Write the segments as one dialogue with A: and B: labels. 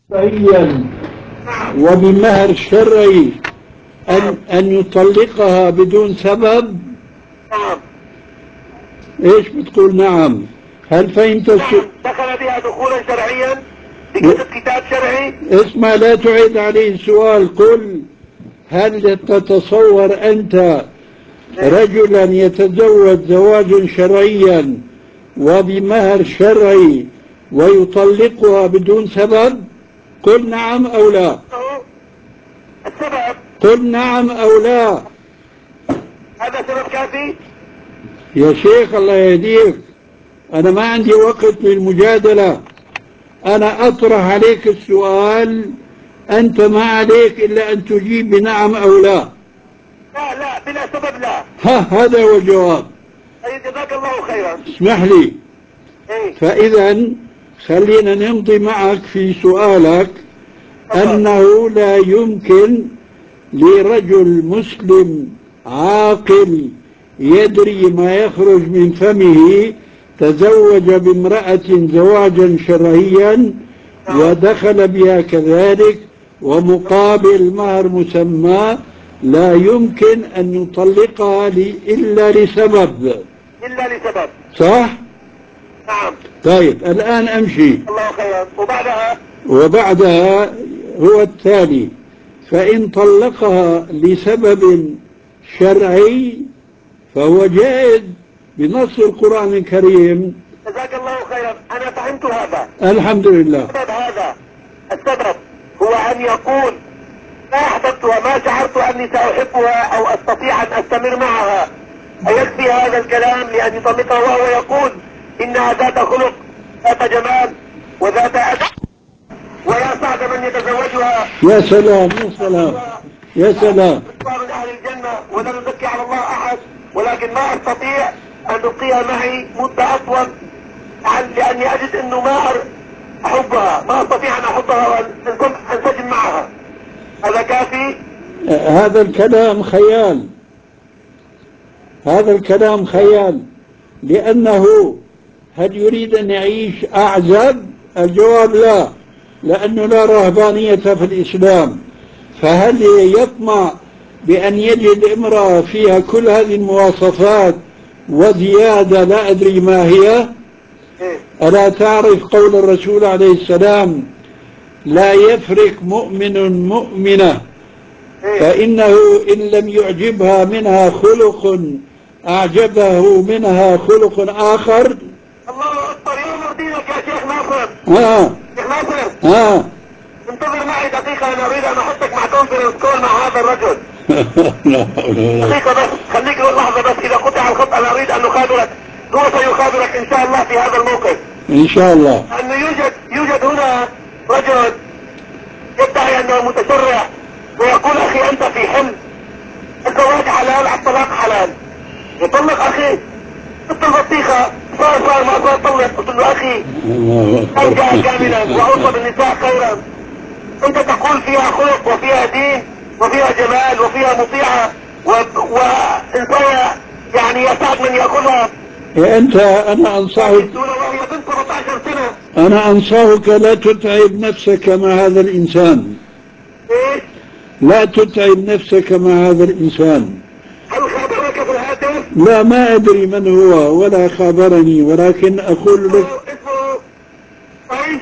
A: شرعيا وبمهر شرعي أن يطلقها بدون سبب.
B: نعم.
A: إيش بتقول نعم؟ هل فهمت
B: نعم، دخل بها دخولا شرعيا بكتب كتاب شرعي.
A: اسمع، لا تعيد عليه السؤال. قل هل تتصور أنت رجلا يتزوج زواجا شرعيا وبمهر شرعي ويطلقها بدون سبب؟ قل نعم أو لا.
B: السبب.
A: قل نعم أو لا.
B: هذا سبب كافي؟
A: يا شيخ الله يهديك، أنا ما عندي وقت للمجادلة. أنا أطرح عليك السؤال، أنت ما عليك إلا أن تجيب بنعم أو لا.
B: لا لا، بلا سبب لا.
A: هذا هو الجواب.
B: أي جزاك الله خيرا.
A: اسمح لي.
B: إيه؟
A: فإذا خلينا نمضي معك في سؤالك أنه لا يمكن لرجل مسلم عاقل يدري ما يخرج من فمه تزوج بامرأة زواجا شرعيا ودخل بها كذلك ومقابل مهر مسمى، لا يمكن أن يطلقها إلا لسبب.
B: إلا لسبب.
A: صح؟
B: نعم.
A: طيب الآن أمشي.
B: الله خيرا.
A: وبعدها هو التالي: فإن طلقها لسبب شرعي فهو جائز بنص القرآن الكريم.
B: جزاك الله خيرا، أنا فهمت هذا.
A: الحمد لله.
B: السبب هو أن يقول ما أحببتها، ما شعرت أني سأحبها أو أستطيع أن أستمر معها، أيكفي هذا الكلام لأن يطلقها وهو يقول إنها ذات خلق، ذات جمال، وذات أدب، ويا سعد من يتزوجها.
A: يا سلام يا سلام يا سلام.
B: من أهل الجنة، ولا نزكي على الله أحد، ولكن ما أستطيع أن أبقيها معي مدة أطول لأني أجد أنه ما أحبها، ما أستطيع أن أحبها وأن أنسجم معها. هذا كافي؟
A: هذا الكلام خيال، هذا الكلام خيال. لأنه هل يريد أن يعيش أعزب؟ الجواب لا، لأنه لا رهبانية في الإسلام. فهل يطمع بأن يجد امرأة فيها كل هذه المواصفات وزيادة لا أدري ما هي؟ ألا تعرف قول الرسول عليه السلام: لا يفرق مؤمن مؤمنة، فإنه إن لم يعجبها منها خلق أعجبه منها خلق آخر.
B: الله أكبر، يا دينك يا شيخ ناصر. شيخ
A: ناصر،
B: انتظر معي دقيقة، أنا أريد أن أحطك مع كونفرنس كول مع هذا الرجل.
A: لا حول ولا
B: دقيقة بس، خليك لحظة بس، إذا قطع الخط أنا أريد أن نخابرك، هو سيخابرك إن شاء الله في هذا الموقف.
A: إن شاء الله.
B: أنه يوجد هنا رجل يدعي أنه متشرع ويقول أخي أنت في حل، الزواج حلال، الطلاق حلال. يطلق أخي، قلت البطيخة صار ما صار طلق. قلت له أخي أرجع كاملا وأوصى بالنساء خيرا. أنت تقول فيها خلق وفيها دين وفيها جمال وفيها مطيعة وإنسانة يعني يسعد من يأخذها.
A: أنت أنا أنصحك،
B: وهي بنت 17 سنة.
A: أنا أنصحك لا تتعب نفسك مع هذا الإنسان.
B: إيه؟
A: لا تتعب نفسك مع هذا الإنسان.
B: هل خابرك في الهاتف؟
A: لا، ما أدري من هو ولا خابرني، ولكن أقول لك
B: اسمه طيب.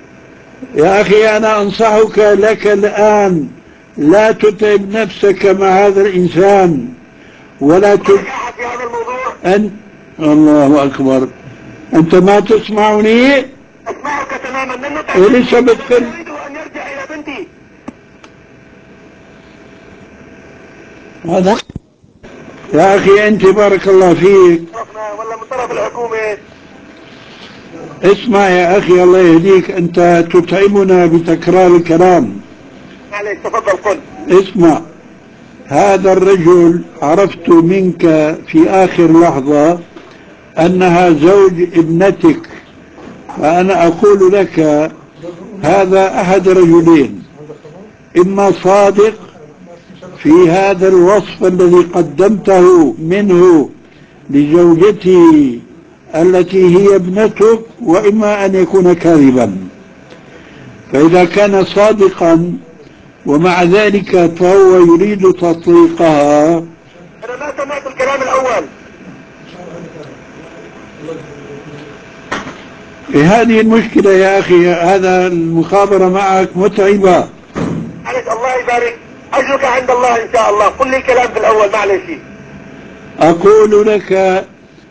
A: يا أخي أنا أنصحك لك الآن لا تتعب نفسك مع هذا الإنسان ولا
B: في هذا الموضوع.
A: الله أكبر، أنت ما تسمعني؟
B: أسمعك تماما. من
A: لسه بتقول
B: أريد أن يرجع إلى بنتي.
A: هذا يا أخي أنت بارك الله فيك.
B: ولا من طرف الحكومة.
A: اسمع يا أخي الله يهديك، أنت تتعبنا بتكرار الكلام.
B: معليش تفضل قل.
A: اسمع، هذا الرجل عرفت منك في آخر لحظة أنها زوج ابنتك، فأنا أقول لك هذا أحد رجلين: إما صادق في هذا الوصف الذي قدمته منه لزوجتي التي هي ابنتك، وإما أن يكون كاذبا. فإذا كان صادقا ومع ذلك فهو يريد تطليقها.
B: أنا ما سمعت الكلام الأول.
A: هذه المشكلة يا أخي، هذا المخابرة معك متعبة.
B: معلش الله يبارك، أجرك عند الله إن شاء الله. قل لي الكلام في الأول معلش.
A: أقول لك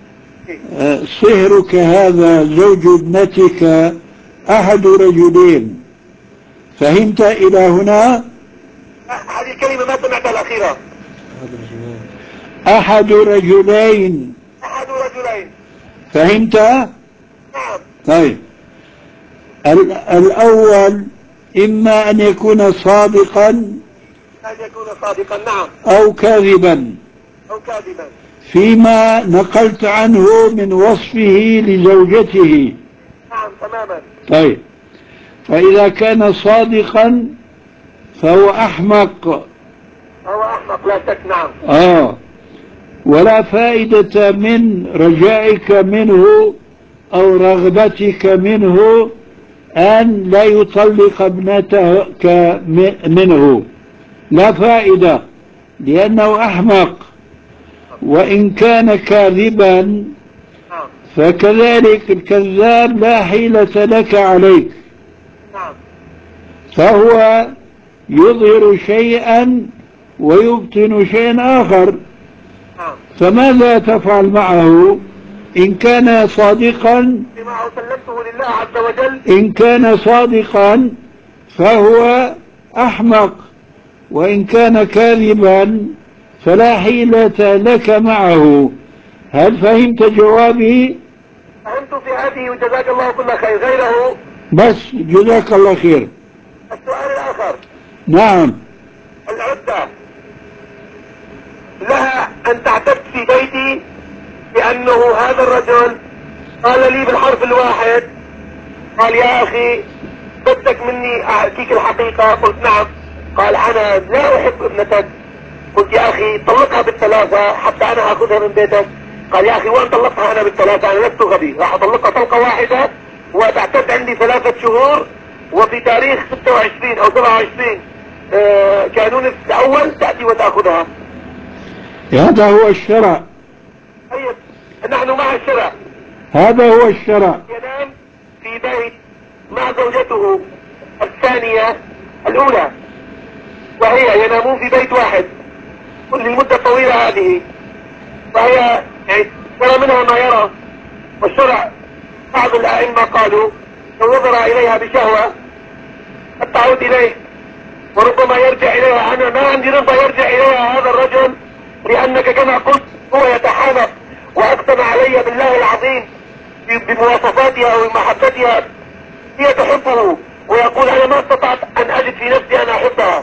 A: صهرك هذا زوج ابنتك أحد رجلين، فهمت إلى هنا؟
B: هذه الكلمة ما سمعتها الأخيرة.
A: أحد رجلين.
B: أحد رجلين.
A: فهمت؟
B: نعم.
A: طيب، الأول إما أن يكون صادقا
B: أن يكون صادقا، نعم،
A: أو كاذبا
B: أو كاذبا
A: فيما نقلت عنه من وصفه لزوجته.
B: نعم تماما.
A: طيب، فإذا كان صادقا فهو أحمق.
B: هو أحمق لا شك، نعم.
A: ولا فائدة من رجائك منه أو رغبتك منه أن لا يطلق ابنتك منه، لا فائدة، لأنه أحمق. وإن كان كاذبا
B: نعم.
A: فكذلك الكذاب لا حيلة لك عليك،
B: نعم.
A: فهو يظهر شيئا ويبطن شيئا آخر.
B: نعم.
A: فماذا تفعل معه إن كان صادقا؟
B: بما سلمته لله عز وجل.
A: إن كان صادقا فهو أحمق، وإن كان كاذبا فلا حيلة لك معه. هل فهمت جوابي؟
B: فهمت في هذه وجزاك الله كل خير. غيره؟
A: بس جزاك الله خير.
B: السؤال الآخر.
A: نعم.
B: العدة لها أن تعتد في بيتي بأنه هذا الرجل قال لي بالحرف الواحد، قال يا أخي بدك مني أحكيك الحقيقة؟ قلت نعم. قال أنا لا أحب ابنتك. قلت يا أخي طلقها بالثلاثة حتى أنا أخذها من بيتك. قال يا أخي وين طلقها أنا بالثلاثة؟ أنا لست غبي، راح أطلقها طلقة واحدة وتعتد عندي 3 شهور، وفي تاريخ 26 أو 27 كانون الأول تأتي وتأخذها.
A: هذا هو الشرع.
B: طيب نحن مع الشرع.
A: هذا هو الشرع.
B: ينام في بيت مع زوجته الثانية الأولى، وهي ينامون في بيت واحد للمدة الطويلة هذه، وهي يعني يرى منها ما يرى. والشرع بعض الأئمة قالوا لو نظر إليها بشهوة قد تعود إليه، وربما يرجع إليها. أنا ما عندي رضا يرجع إليها هذا الرجل، لأنك كما قلت هو يتحامق وأقسم علي بالله العظيم بمواصفاتها ومحبتها. هي تحبه ويقول أنا ما استطعت أن أجد في نفسي أن أحبها.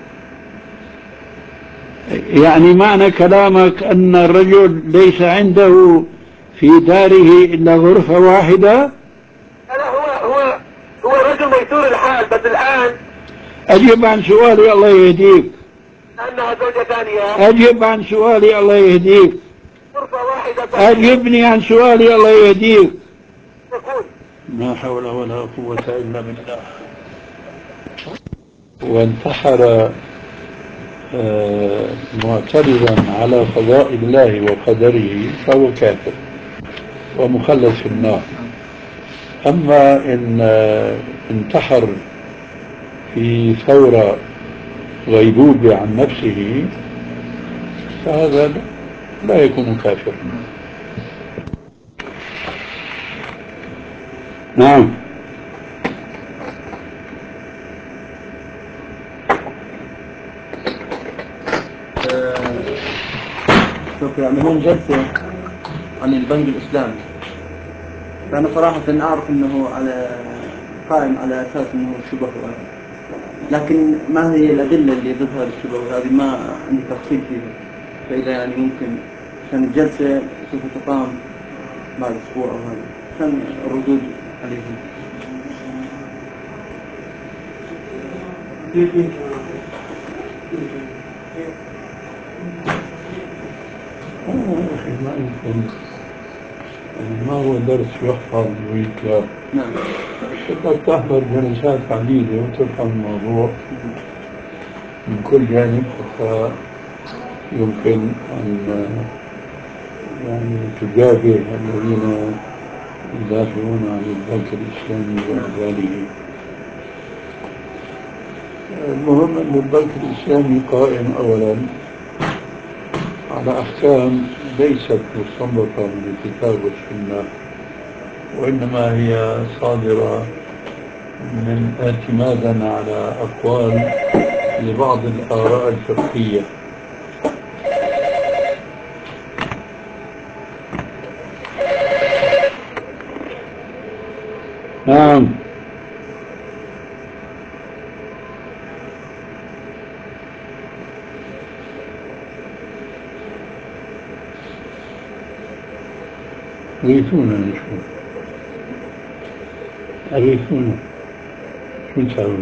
A: يعني معنى كلامك أن الرجل ليس عنده في داره إلا غرفة واحدة؟
B: لا، هو رجل ميسور الحال، بس الآن
A: أجب عن سؤالي الله يهديك.
B: أنها زوجة ثانية.
A: أجب عن سؤالي الله يهديك.
B: غرفة واحدة ثانية.
A: أجبني عن سؤالي الله يهديك.
B: يقول
A: لا حول ولا قوة إلا بالله. وانتحر معترضا على قضاء الله وقدره فهو كافر ومخلد في النار. أما إن انتحر في ثورة غيبوبة عن نفسه فهذا لا يكون كافرا. نعم.
C: سوف يعملون جلسة عن البنك الإسلامي، فأنا صراحة أعرف أنه قائم على أساس أنه شبه، لكن ما هي الأدلة اللي تظهر الشبه هذه ما عندي تفصيل فيها. فإذا يعني ممكن عشان الجلسة سوف تقام بعد أسبوع أو هذا عشان الردود عليهم.
A: أخي ما يمكن، ما هو درس يحفظ ويتلى.
C: نعم.
A: بدك تحضر جلسات عديدة وتفهم الموضوع من كل جانب حتى يمكن أن يعني تجابه الذين يدافعون عن البنك الإسلامي وأمواله. المهم أن البنك الإسلامي قائم أولا على أحكام ليست مستنبطة من الكتاب والسنة، وإنما هي صادرة من اعتمادا على أقوال لبعض الآراء الفقهية. نعم. أغيثونا نشوف، أغيثونا شو نسوي؟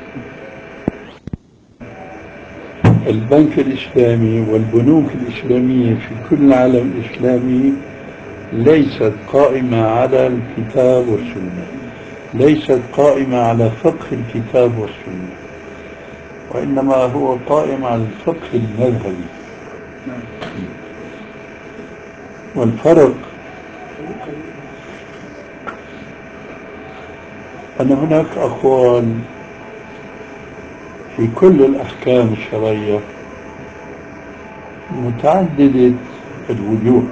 A: البنك الإسلامي والبنوك الإسلامية في كل العالم الإسلامي ليست قائمة على الكتاب والسنة، ليست قائمة على فقه الكتاب والسنة، وإنما هو قائم على الفقه المذهبي. والفرق أن هناك أقوال في كل الأحكام الشرعية متعددة الوجوه،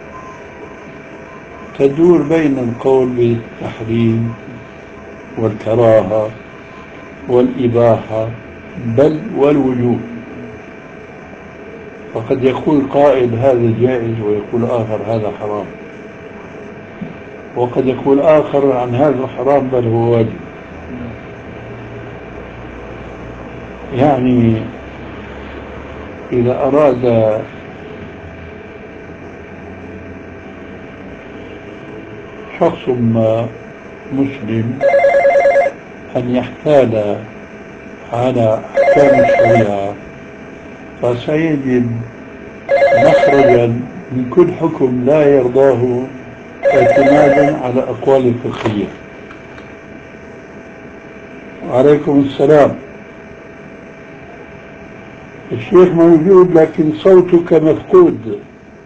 A: تدور بين القول بالتحريم والكراهة والإباحة بل والوجوب. فقد يقول قائل هذا جائز ويقول آخر هذا حرام، وقد يقول آخر عن هذا حرام بل هو واجب. يعني إذا أراد شخص ما مسلم أن يحتال على أحكام الشريعة فسيجد مخرجا من كل حكم لا يرضاه اعتمادا على أقوال الفقهية. وعليكم السلام. الشيخ موجود لكن صوتك مفقود.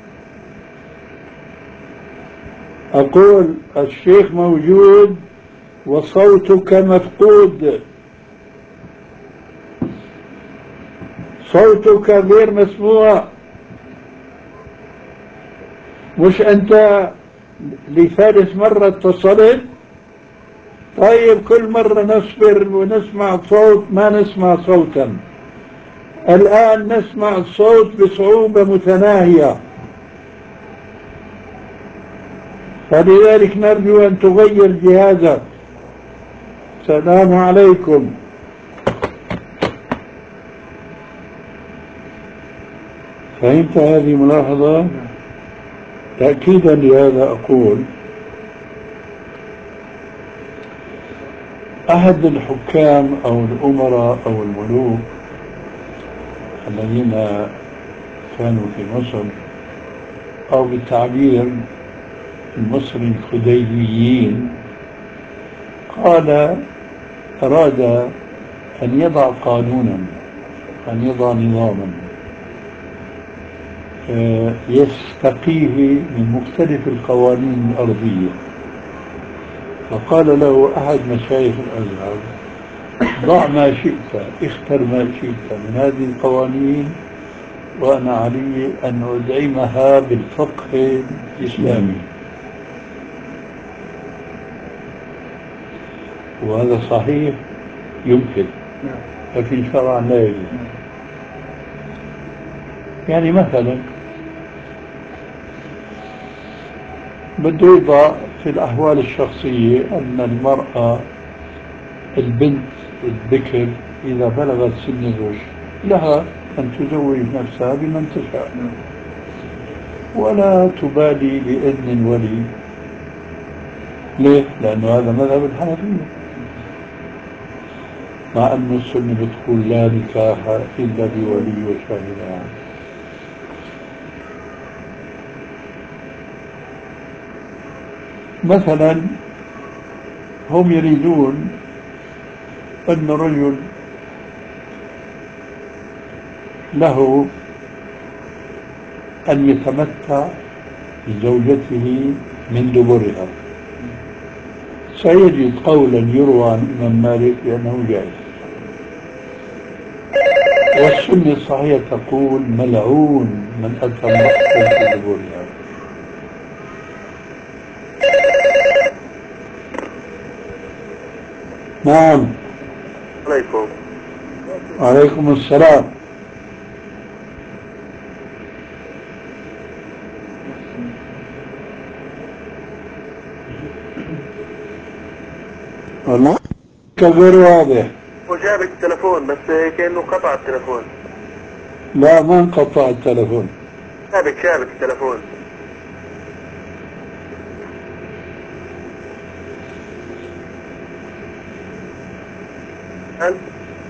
A: أقول الشيخ موجود وصوتك مفقود، صوتك غير مسموع. مش أنت لثالث مرة اتصلت؟ طيب كل مرة نصبر ونسمع صوت ما نسمع صوتا، الآن نسمع الصوت بصعوبة متناهية، فلذلك نرجو أن تغير جهازك. السلام عليكم. فهمت هذه ملاحظة؟ تأكيدا لهذا أقول أحد الحكام أو الأمراء أو الملوك الذين كانوا في مصر، أو بالتعبير المصري الخديويين، قال أراد أن يضع قانونا، أن يضع نظاما يستقيه من مختلف القوانين الأرضية. فقال له أحد مشايخ الأزهر ضع ما شئت، اختر ما شئت من هذه القوانين وأنا علي أن أدعمها بالفقه الإسلامي. وهذا صحيح يمكن، لكن شرعا لا يجوز. يعني مثلا بده يضع في الأحوال الشخصية أن المرأة البنت الذكر إذا بلغت سن الرشد لها أن تزوج نفسها بمن تشاء ولا تبالي بإذن الولي. ليه؟ لأنه هذا مذهب الحنفية، مع أن السنة بتقول لا نكاح إلا بولي وشاهدان. مثلا هم يريدون أن الرجل له أن يتمتع بزوجته من دبرها. سيجد قولا يروى عن الإمام مالك بأنه جائز، والسنة الصحيحة تقول ملعون من أتى امرأة في دبرها. نعم.
B: عليكم.
A: وعليكم السلام. والله غير واضح.
B: وجابك التلفون بس كأنه قطع التلفون.
A: لا ما انقطع التلفون.
B: شابك التلفون. هل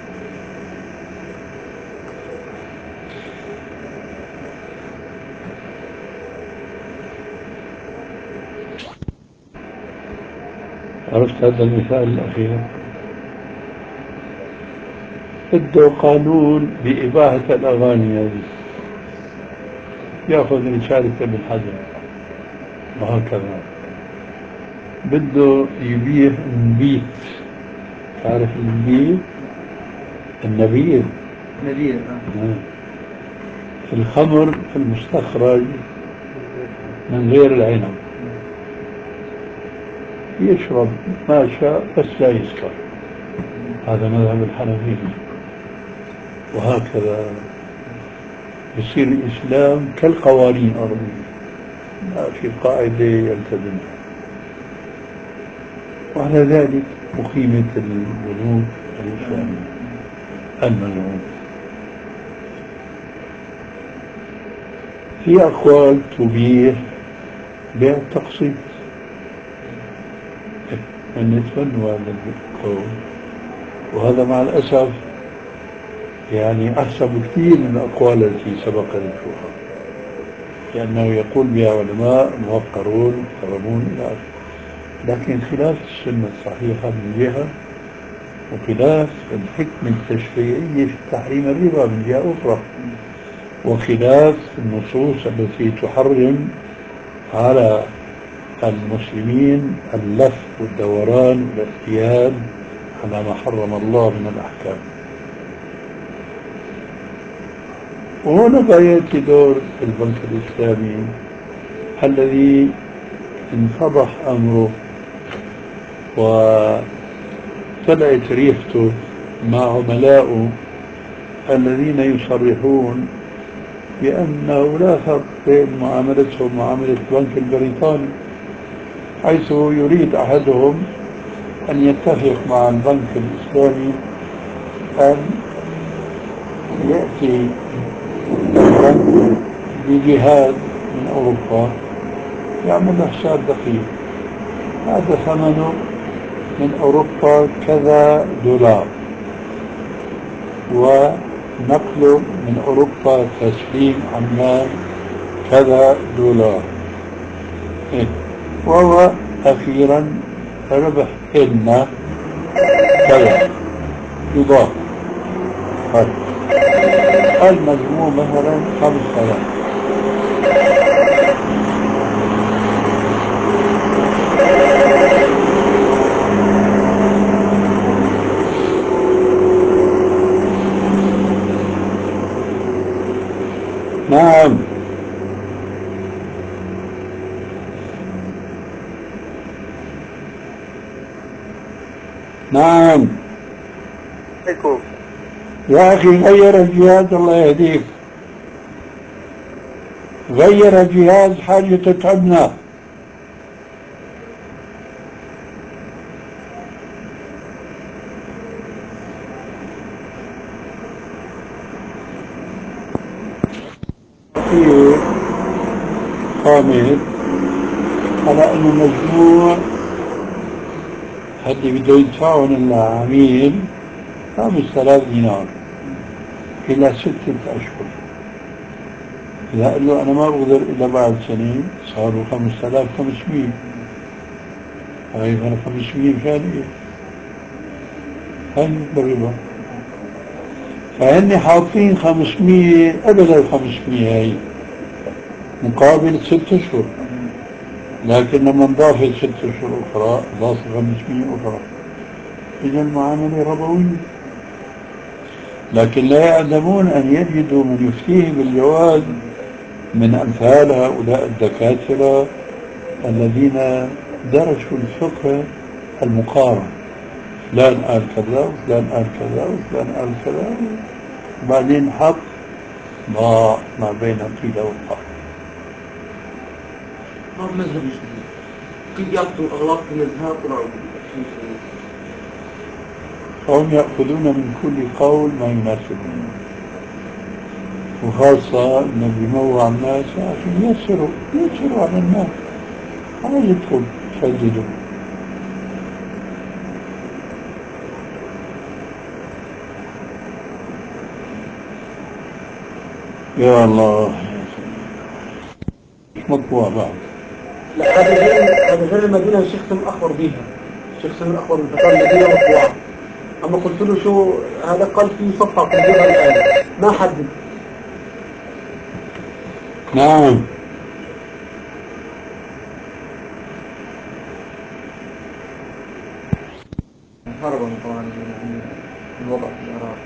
A: عرفت هذا المثال الأخير؟ بده قانون بإباحة الأغاني هذه، يأخذ رسالة ابن حزم وهكذا. بده يبيح النبيذ. تعرف النبيذ؟ النبيذ
C: نذير.
A: الخمر المستخرج من غير العنب، يشرب ما شاء بس لا يسكر. هذا مذهب الحنفية. وهكذا يصير الإسلام كالقوانين الأرضية، ما في قاعدة يلتزمها. وعلى ذلك أقيمت البنوك الإسلامية المنعومة. في أقوال تبيح بيع التقسيط، نتبنوا هذا القول، وهذا مع الأسف يعني أحسن كثير من الأقوال التي سبق ذكرها، لأنه يقول بها علماء موقرون محترمون إلى آخره، لكن خلاف السنة الصحيحة من جهة، وخلاف الحكمة التشريعية في تحريم الربا من جهة أخرى، وخلاف النصوص التي تحرم على المسلمين اللف والدوران والاحتيال على ما حرم الله من الأحكام. وهنا بقى يأتي دور البنك الإسلامي الذي انفضح أمره وطلعت ريحته مع عملائه الذين يصرحون بأنه لا فرق بين معاملتهم ومعاملة البنك البريطاني، حيث يريد أحدهم أن يتفق مع البنك الإسلامي أن يأتي البنك بجهاز من أوروبا يعمل حساب دقيق، هذا ثمنه من أوروبا كذا دولار، ونقله من أوروبا تسليم عمان كذا دولار، وهو أخيرا ربح لنا كذا يضاف. طيب المجموع مثلا 5000. نعم. نعم
B: عليكم.
A: يا أخي غير الجهاز الله يهديك، غير الجهاز حاجة تتعبنا. في قامت على أنه مجموع اللي بده يدفعهم العميل 5000 دينار إلى 6 أشهر. إذا قال له أنا ما بقدر إلا بعد سنة صاروا 5500. هاي أنا 500 فعلية هاي بالربا. فهني حاطين 500 أبدا 500 هاي مقابل 6 أشهر، لكن لما انضافت 6 أشهر أخرى ضاف 500 أخرى، إذا المعاملة ربوية. لكن لا يعلمون أن يجدوا من يفتيه بالجواز من أمثال هؤلاء الدكاترة الذين درسوا الفقه المقارن، فلان قال كذا وفلان قال كذا وفلان قال كذا، وبعدين حط ضاع ما بين قيل وقال.
C: ما مذهب جديد كيف يأخذوا أغلاط المذهب طلعوا
A: فهم يأخذون من كل قول ما يناسبهم، وخاصة أنه بيموع الناس عشان يسروا على الناس، عايزكم تسددوا. يا الله مش مطبوع بعد.
C: لا هذا غير المدينة الشيخ سلم أخبر بيها، الشيخ سلم أخبر بفتاة المدينة مطبوعة. أما قلت له شو هذا، قال في صفحة تنزلها الآن ما حدد.
A: نعم
C: هربا طبعا من الوضع في العراق،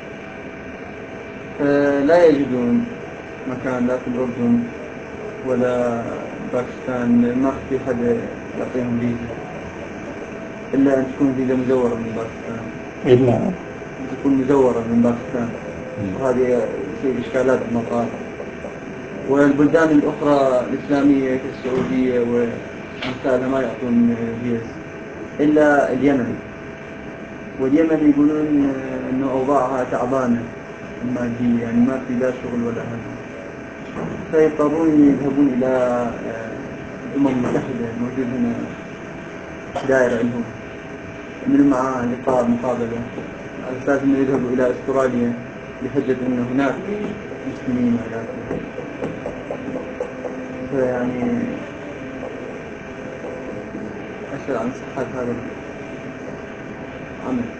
C: لا يجدون مكان لا في الأردن ولا باكستان، ما في حدا يعطيهم فيزا إلا أن تكون فيزا مزورة من باكستان،
A: إلا
C: تكون مزورة من باكستان، وهذه يصير إشكالات بالمطار. والبلدان الأخرى الإسلامية كالسعودية وأمثالها ما يعطون فيز إلا اليمن، واليمن يقولون إنه أوضاعها تعبانة مادية، يعني ما في لا شغل ولا هذا، فيضطرون يذهبون إلى الأمم المتحدة. موجود هنا دائرة لهم من معاه لقاء مقابلة على أساس أنه يذهبوا إلى أستراليا بحجة أنه هناك مسلمين وهناك، فيعني أسأل عن صحة هذا العمل.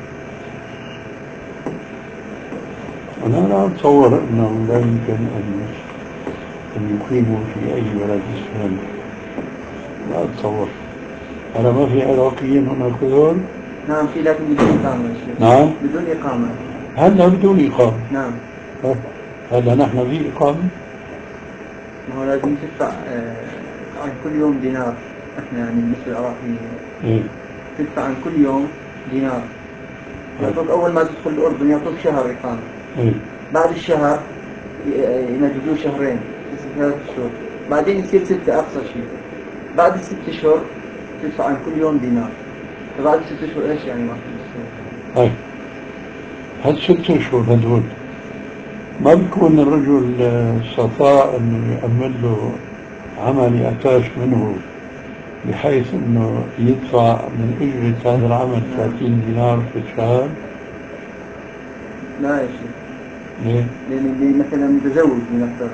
A: أنا لا أتصور أنهم لا يمكن أن يقيموا في أي بلد إسلامي، لا أتصور. أنا ما في عراقيين هنا كثر.
C: نعم في، لكن بدون إقامة يا شيخ.
A: نعم
C: بدون إقامة.
A: هلا بدون إقامة.
C: نعم
A: هلا نحن في إقامة.
C: ما هو لازم تدفع عن كل يوم دينار. احنا يعني بالنسبة للعراقيين
A: إيه؟
C: تدفع عن كل يوم دينار. يعطوك أول ما تدخل الأردن يعطوك شهر إقامة،
A: إيه؟
C: بعد الشهر يمددوه شهرين، 3 شهور، بعدين يصير 6 أقصى شيء. بعد ال6 شهور تدفع عن كل يوم دينار. فبعد 6 شهور إيش يعني ما في؟
A: طيب هاد 6 أشهر هدول ما بيكون الرجل استطاع أنه يأمن له عمل يعتاش منه بحيث أنه يدفع من أجرة هذا العمل 30 دينار في الشهر؟
C: لا يا شيخ،
A: ليه؟
C: لأن اللي مثلا متزوج بنفترض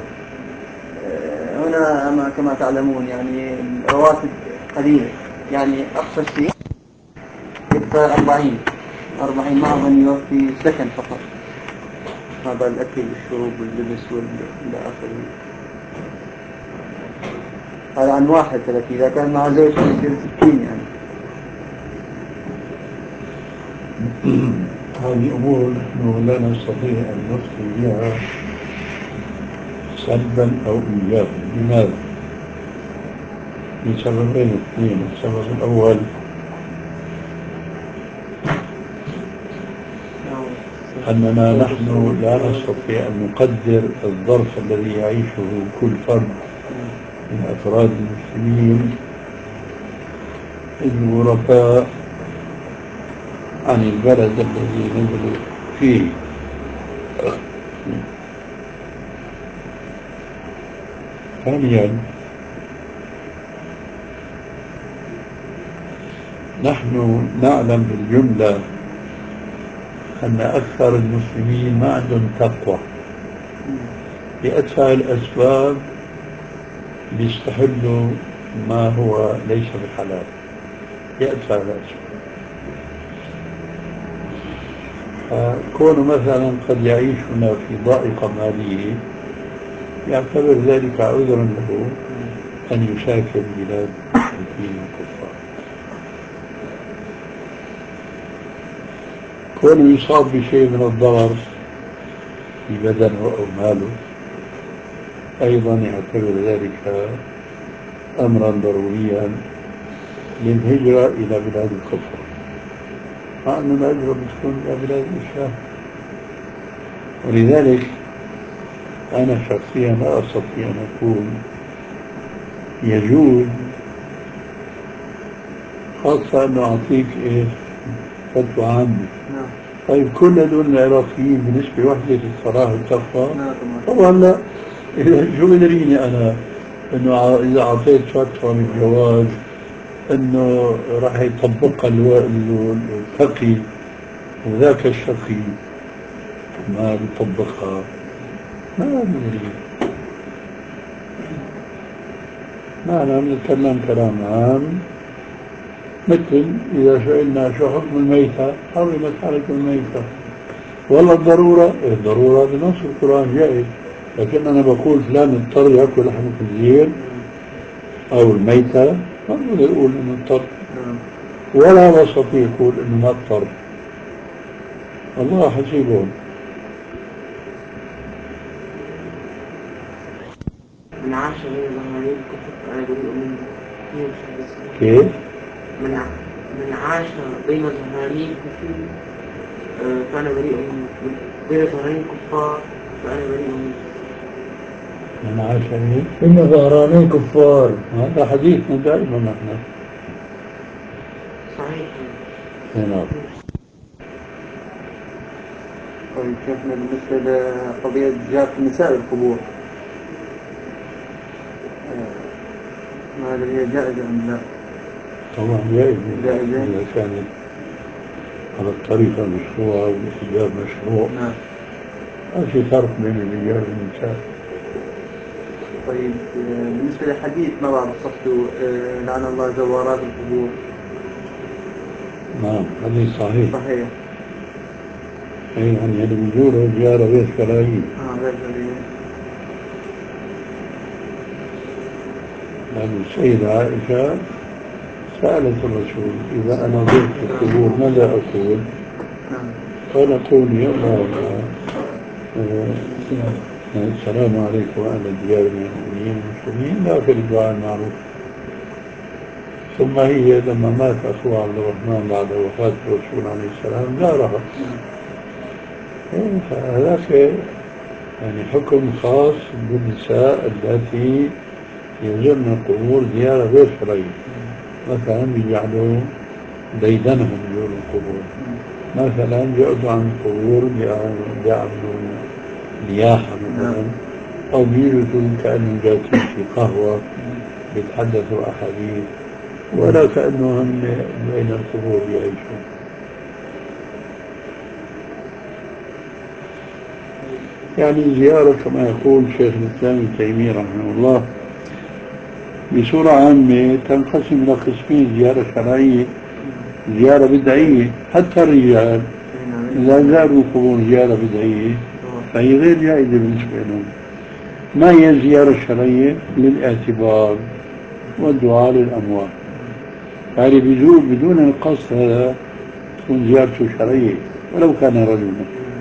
C: هنا كما تعلمون يعني الرواتب قليلة، يعني أقصى شيء يدفع 40 ما أظن يوفي سكن فقط، هذا الأكل والشرب واللبس إلى آخره. هذا عن واحد 30، إذا كان مع زوجته يصير 60 يعني.
A: هذه أمور نحن لا نستطيع أن نفتي بها سلبا أو إيجابا. لماذا؟ لسببين اثنين. السبب الأول أننا نحن لا نستطيع أن نقدر الظرف الذي يعيشه كل فرد من أفراد المسلمين الغرباء عن البلد الذي نزلوا فيه. ثانيا نحن نعلم بالجملة أن أكثر المسلمين ما عندهم تقوى، لأتفه الأسباب بيستحلوا ما هو ليس بحلال. يأسى على كونه مثلا قد يعيش هنا في ضائقة مالية يعتبر ذلك عذرا له أن يسافر بلاد المشركين الكفار. كونه يصاب بشيء من الضرر في بدنه أو ماله أيضا يعتبر ذلك أمرا ضروريا للهجرة إلى بلاد الكفر، مع أن الهجرة بتكون إلى بلاد الإسلام. ولذلك أنا شخصيا لا أستطيع أن أقول يجوز، خاصة أنه أعطيك إيش فتوى عامة. طيب كل هذول العراقيين بنسبة واحدة في الصلاة والتقوى؟ طبعا لا. إذا شو بدريني أنا إنه إذا أعطيت فتوى بالجواز إنه راح يطبقها التقي وذاك الشقي ما بيطبقها؟ ما بدري. نحن نتكلم كلام عام، مثل إذا سئلنا شو حكم الميتة حرمت عليكم الميتة. والله الضرورة بنص القرآن جائز، لكن أنا بقول فلان اضطر يأكل لحم الخنزير أو الميتة، ما بقدر أقول إنه اضطر، ولا بستطيع يقول إنه ما اضطر. الله حسيبهم.
C: من عاش غير ظهرين كفر أنا بريء منه.
A: كيف؟
C: من عاش بين ظهرانين كفر فأنا بريء منه. بين ظهرانين كفار فأنا بريء منه.
A: من عاش إيه؟
D: بين ظهرانين كفار.
A: هذا حديثنا دائما نحن.
C: صحيح.
A: نعم.
C: طيب شيخنا بالنسبة لقضية زيارة النساء القبور، هذا هي جائزة أم لا؟
A: طبعا جائزة
C: جائزة.
A: إذا كانت على الطريقة المشروعة والاتجاه مشروع.
C: نعم.
A: ما في فرق بين الرجال والنساء.
C: طيب بالنسبة للحديث ما بعرف صفته لعن الله زوارات القبور.
A: نعم حديث صحيح.
C: صحيح.
A: أي يعني هذا بيقولوا زيارة غير شرعية.
C: غير شرعية.
A: لأن السيدة عائشة سألت الرسول إذا أنا زرت القبور ماذا أقول؟ قال قولي اللهم السلام عليكم وأهل الديار من المؤمنين والمسلمين لا في الدعاء المعروف. ثم هي لما مات أخوها عبد الرحمن بعد وفاة الرسول عليه السلام زارها. فهذاك يعني حكم خاص بالنساء التي يزورن القبور زيارة غير شرعية. مثلا بيجعلوا ديدنهم يزوروا القبور، مثلا بيقعدوا عن القبور بيعملوا نياحة مثلا، أو بيجلسوا كأنهم جالسين في قهوة بيتحدثوا أحاديث ولا كأنهم بين القبور يعيشون. يعني زيارة كما يقول شيخ الإسلام ابن تيمية رحمه الله بصورة عامة تنقسم إلى قسمين: زيارة شرعية، زيارة بدعية. حتى الرجال إذا زاروا قبور زيارة بدعية فهي غير جائزة بالنسبة لهم. ما هي الزيارة الشرعية؟ للاعتبار والدعاء للأموات. يعني بدون القصد هذا تكون زيارته شرعية ولو كان رجلا.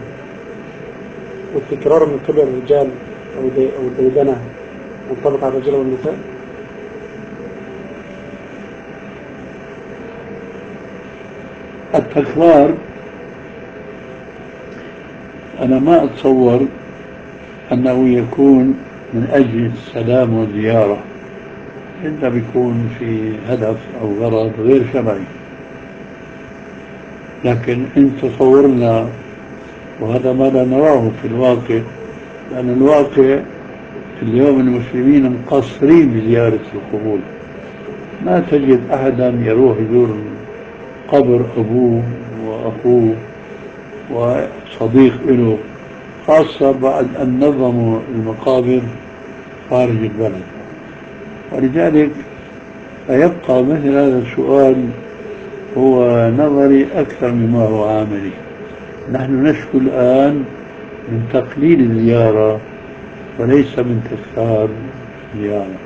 D: والتكرار من قبل الرجال أو الديدنة منطبق على الرجال والنساء؟
A: التكرار أنا ما أتصور أنه يكون من أجل السلام والزيارة، إلا بيكون في هدف أو غرض غير شرعي. لكن إن تصورنا، وهذا ما لا نراه في الواقع، لأن الواقع اليوم المسلمين مقصرين بزيارة القبور. ما تجد أحدا يروح يزور قبر أبوه وأخوه وصديق له، خاصة بعد أن نظموا المقابر خارج البلد. ولذلك فيبقى مثل هذا السؤال هو نظري أكثر مما هو عملي. نحن نشكو الآن من تقليل الزيارة وليس من تكرار الزيارة.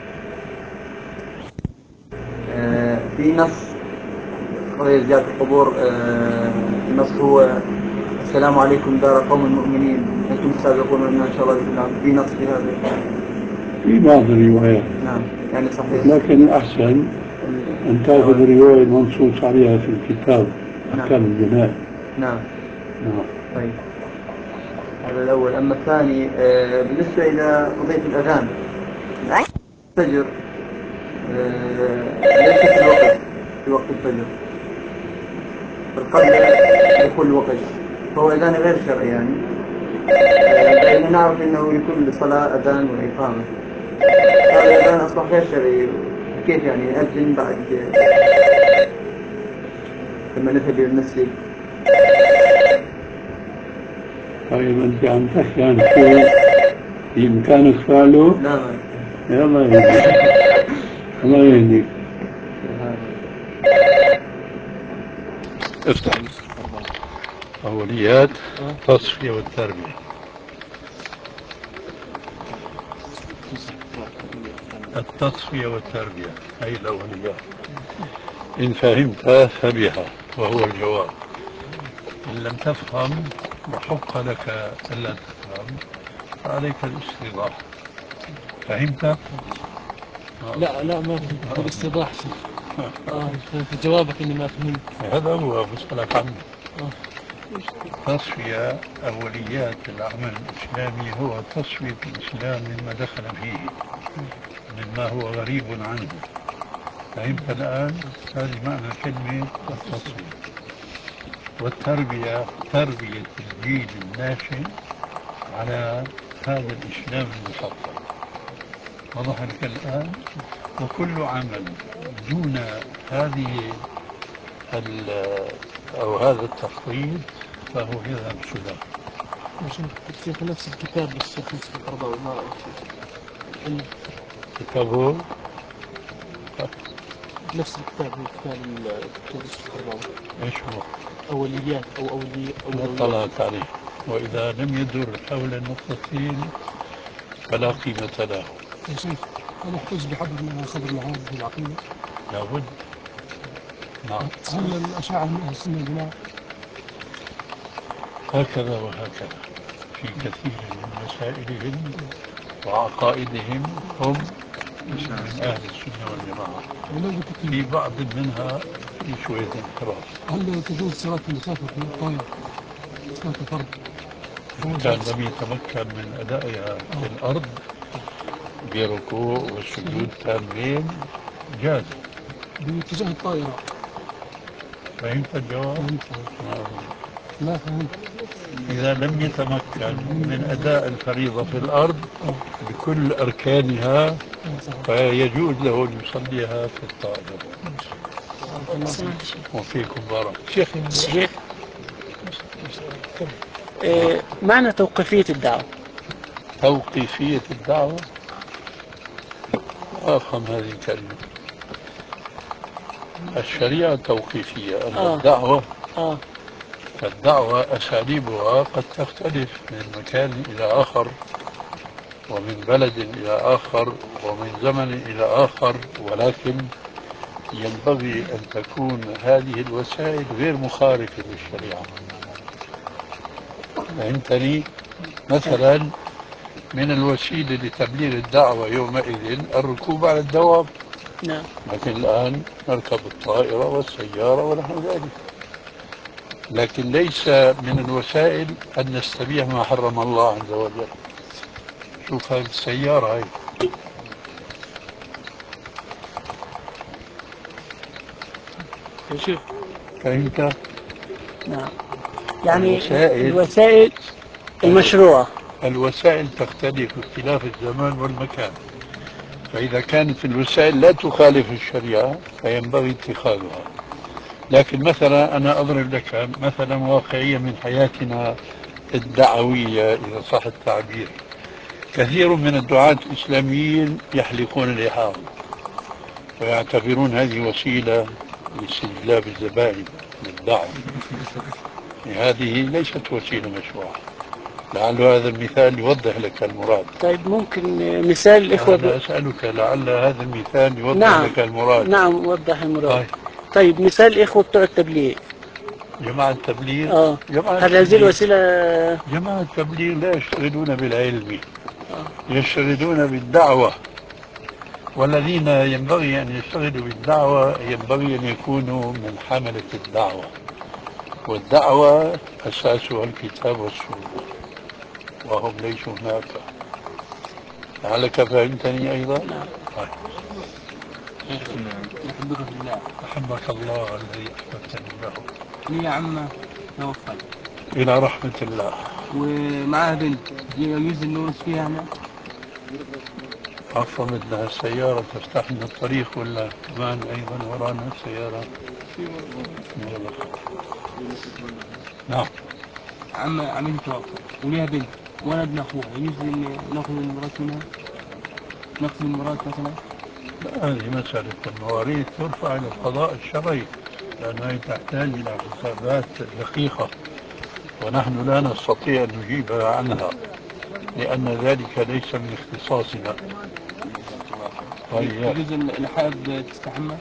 C: في نص قضية زيارة القبور، النص هو السلام عليكم دار قوم مؤمنين أنتم السابقون منا إن شاء الله بالإسلام. في نص في هذا؟
A: في بعض الروايات.
C: نعم يعني صحيح.
A: لكن الأحسن أن تأخذ الرواية المنصوص عليها في الكتاب أحكام الجنائز.
C: نعم.
A: نعم.
C: طيب هذا الأول. أما الثاني بالنسبة إلى قضية الأذان الفجر، ليس في الوقت، في وقت الفجر بل قبل دخول الوقت، فهو أذان غير شرعي يعني. لأننا نعرف أنه لكل صلاة أذان وإقامة، هذا الأذان أصبح غير شرعي. كيف يعني يأذن بعد لما نذهب إلى المسجد؟
A: طيب أنت عم تحكي عن شيء بإمكانك فعله؟
C: لا ما
A: يا الله يهديك. الله يهديك. افتح أوليات التصفية والتربية. التصفية والتربية هي الأوليات، إن فهمت فبها وهو الجواب، إن لم تفهم وحق لك ألا تفهم فعليك الاستيضاح. فهمت؟
D: لا ما فهمت بالاستيضاح. في جوابك اني ما فهمت.
A: هذا هو بسألك عنه. تصفية أوليات العمل الإسلامي هو تصفية الإسلام مما دخل فيه مما هو غريب عنه. فهمت الآن؟ هذه معنى كلمة التصفية. والتربية تربية الجيل الناشئ على هذا الإسلام المفضل. وضح لك الآن؟ وكل عمل دون هذه أو هذا التخطيط فهو يذهب سدى.
D: في نفس الكتاب للشيخ يوسف القرضاوي ما رأيك؟
A: كتابه
D: نفس الكتاب هو كتاب الدكتور يوسف القرضاوي.
A: ايش هو؟
D: أوليات أو أولياء.
A: اطلعت عليه، وإذا لم يدر حول النقطتين فلا قيمة له.
D: يا شيخ هل يحتج بحد من خبر العهد بالعقيدة؟
A: لابد. نعم.
D: هل الأشاعرة من أهل السنة والجماعة؟
A: هكذا وهكذا في كثير من مسائلهم وعقائدهم هم من أهل السنة والجماعة. في بعض منها في شوية انحراف.
D: هل تجوز صلاة المسافر في الطائرة صلاة الفرض؟
A: كان لم يتمكن من أدائها في الأرض بركوع والسجود تامين جاز
D: باتجاه الطائرة.
A: فهمت الجواب؟
D: لا فهمت.
A: إذا لم يتمكن من أداء الفريضة في الأرض بكل أركانها فيجوز له أن يصليها في الطائرة. وفيكم بارك.
E: شيخ معنى توقيفية الدعوة؟
A: توقيفية الدعوة، أفهم هذه الكلمة. الشريعة توقيفية، أما الدعوة فالدعوة أساليبها قد تختلف من مكان إلى آخر ومن بلد إلى آخر ومن زمن إلى آخر، ولكن ينبغي أن تكون هذه الوسائل غير مخالفة للشريعة. فهمتني؟ مثلا من الوسيلة لتبليغ الدعوة يومئذ الركوب على الدواب.
E: نعم.
A: لكن الآن نركب الطائرة والسيارة ونحو ذلك. لكن ليس من الوسائل أن نستبيح ما حرم الله عز وجل. شوف هذه السيارة هاي
E: شوف.
A: فهمت؟
E: نعم. يعني
A: الوسائل
E: المشروعة.
A: الوسائل تختلف باختلاف الزمان والمكان، فإذا كانت الوسائل لا تخالف الشريعة فينبغي اتخاذها. لكن مثلا أنا أضرب لك مثلا واقعية من حياتنا الدعوية إذا صح التعبير. كثير من الدعاة الإسلاميين يحلقون اللحاهم ويعتبرون هذه وسيلة لاستجلاب الزبائن للدعوة. هذه ليست وسيلة مشروعة. لعل هذا المثال يوضح لك المراد.
E: طيب ممكن مثال الإخوة
A: أنا أسألك لعل هذا المثال يوضح
E: نعم
A: لك المراد.
E: نعم وضح المراد. طيب مثال الإخوة بتوع التبليغ.
A: جماعة التبليغ
E: هل هذه الوسيلة؟
A: جماعة التبليغ لا يشتغلون بالعلم، يشتغلون بالدعوة. والذين ينبغي أن يشتغلوا بالدعوة ينبغي أن يكونوا من حملة الدعوة، والدعوة أساسها الكتاب والسنة، وهم ليسوا هناك. لعلك فهمتني أيضا؟
E: نعم.
D: نحبك في الله.
A: أحبك الله الذي أحببتني له.
D: لي عمه توفت
A: إلى رحمة الله.
D: ومعها بنت، يجوز النورس فيها هنا؟
A: عفوا بدنا السيارة تفتح لنا الطريق ولا كمان أيضا ورانا السيارة؟ نعم.
D: عمتي توفت وليها بنت وانا ابن اخوها، يجوز ان ناخذ الميراث منها؟ نقسم الميراث مثلا؟
A: هذه مسألة المواريث ترفع إلى القضاء الشرعي، لأنها تحتاج إلى حسابات دقيقة، ونحن لا نستطيع أن نجيب عنها لأن ذلك ليس من اختصاصنا.
D: يجوز الحائض تستحمى؟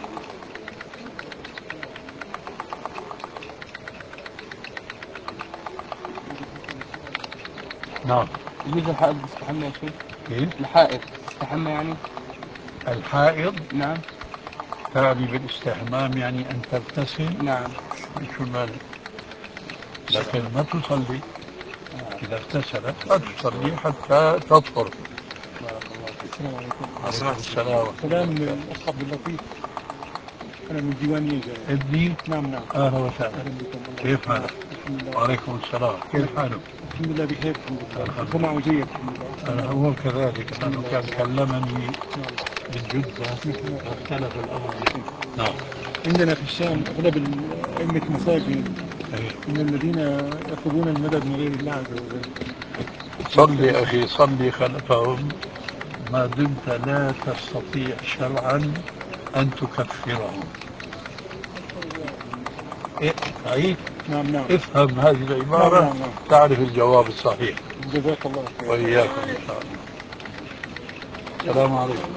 A: نعم.
D: يجوز الحائض تستحمى يا شيخ؟
A: إيه؟
D: الحائض تستحمى يعني؟
A: الحائض
D: نعم.
A: تعني بالاستحمام يعني أن تغتسل؟
D: نعم.
A: شو مالك؟ لكن ما تصلي. إذا اغتسلت لا تصلي حتى تطهر.
D: بارك الله فيك.
A: عليكم السلام.
F: سلام من الأخ عبد اللطيف، أنا من ديوانية جاي.
A: ابني؟
F: نعم نعم.
A: أهلا وسهلا.
F: أهلا بكم.
A: كيف حالك؟
F: الحمد لله.
A: وعليكم السلام. كيف حالك؟
F: الحمد لله بخير الحمد لله.
A: الحمد
F: السماع جيد الحمد لله.
A: أنا هو كذلك، لأنه كان كلمني
F: نعم.
A: من جدة واختلف الأمر. نعم.
F: عندنا في الشام أغلب أئمة المساجد
A: أيه.
F: من الذين يطلبون المدد من غير الله عز وجل.
A: صلي أخي صلي خلفهم ما دمت لا تستطيع شرعا أن تكفرهم. إيه؟ صحيح؟
F: نعم نعم.
A: افهم هذه العبارة.
F: نعم نعم.
A: تعرف الجواب الصحيح.
F: جزاك الله خير.
A: وإياكم إن شاء الله. السلام عليكم.